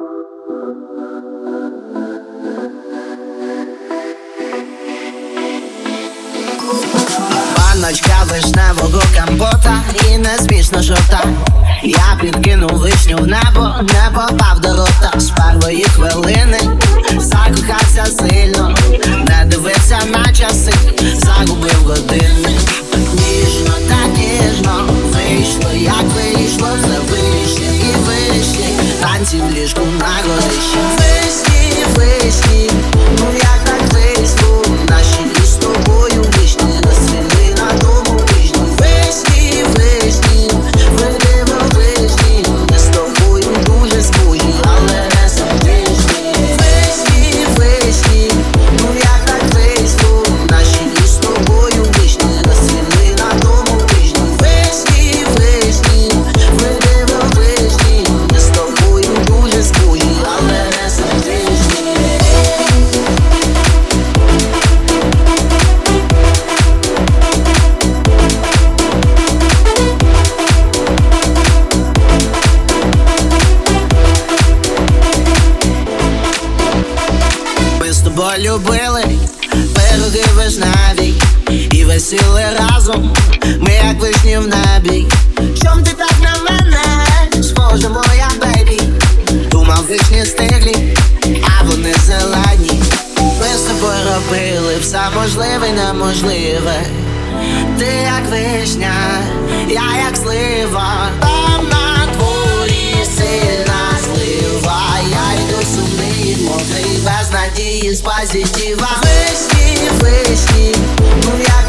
Баночка вишневого компота і не смішно жовта. Я підкинув вишню в небо, не попав до рота. З першої хвилини закохався сильно, не дивився на часи, загубив години. Ніжно та ніжно вийшло, як вийшло, все вище і вище. Танці в ліжку на горищі. Вишні, вишні, ну як так вийшло, наші із тобою вишні розцвіли на тому тижні. Вишні, вишні, видимо вишні, ми з тобою дуже схожі, але не самотижні. Вишні, вишні, ну як так вийшло, наші із тобою вишні розцвіли на тому тижні. Вишні, вишні, видимо вишні, ми з тобою дуже схожі, але не самотижні. Ми з тобою любили пироги вишневі і весіли разом, ми як вишні в небі. Чом ти так на мене схожа, моя бейбі? Думав, вишні стиглі, а вони зелені. Ми з тобою робили все можливе й неможливе. Ти як вишня, я як слива. Там на дворі сильна злива, я йду сумний, мокрий, без надії, з позитива. Вишні, вишні, ну як